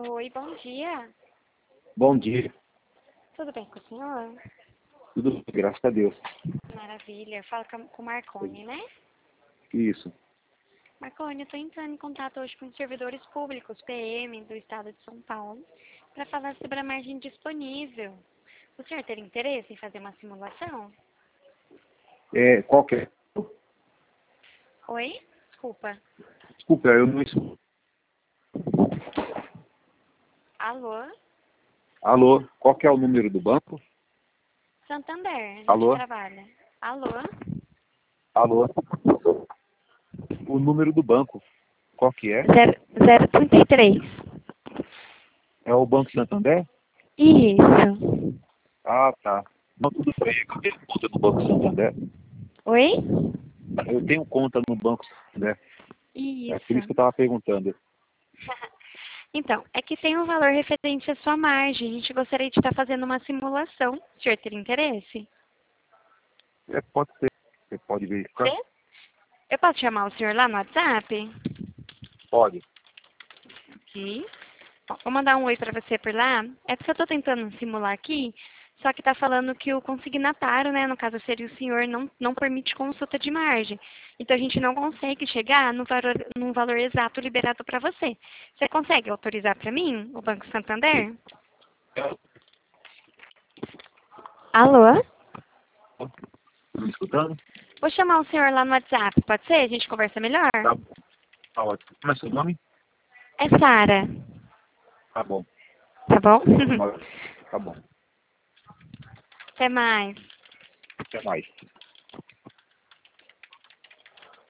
Oi, bom dia. Bom dia. Tudo bem com o senhor? Tudo bem, graças a Deus. Maravilha. Fala com o Marconi, né? Isso. Marconi, eu estou entrando em contato hoje com os servidores públicos, PM, do estado de São Paulo, para falar sobre a margem disponível. O senhor teria interesse em fazer uma simulação? Qual que é? Oi? Desculpa. Desculpa, eu não escuto. Alô? Alô, qual que é o número do banco? Santander, a gente Alô? trabalha. Alô? Alô? O número do banco, qual que é? 033. É o Banco Santander? Isso. Ah, tá. Não, tudo bem. Eu tenho conta no Banco Santander. Oi? Eu tenho conta no Banco Santander. É por Isso. isso que eu estava perguntando. Então, é que tem um valor referente à sua margem. A gente gostaria de estar fazendo uma simulação. O senhor teria interesse? Pode ser. Você pode verificar? Sim? Eu posso chamar o senhor lá no WhatsApp? Pode. Aqui. Ó, vou mandar um oi para você por lá. É porque eu estou tentando simular aqui, só que está falando que o consignatário, né, no caso seria o senhor, não permite consulta de margem. Então a gente não consegue chegar no valor exato liberado para você. Você consegue autorizar para mim, o Banco Santander? Alô? Tá me escutando? Vou chamar o senhor lá no WhatsApp, pode ser? A gente conversa melhor? Tá, tá ótimo. Como é seu nome? É Sara, Tá bom. tá bom? Tá bom. Até mais. Até mais.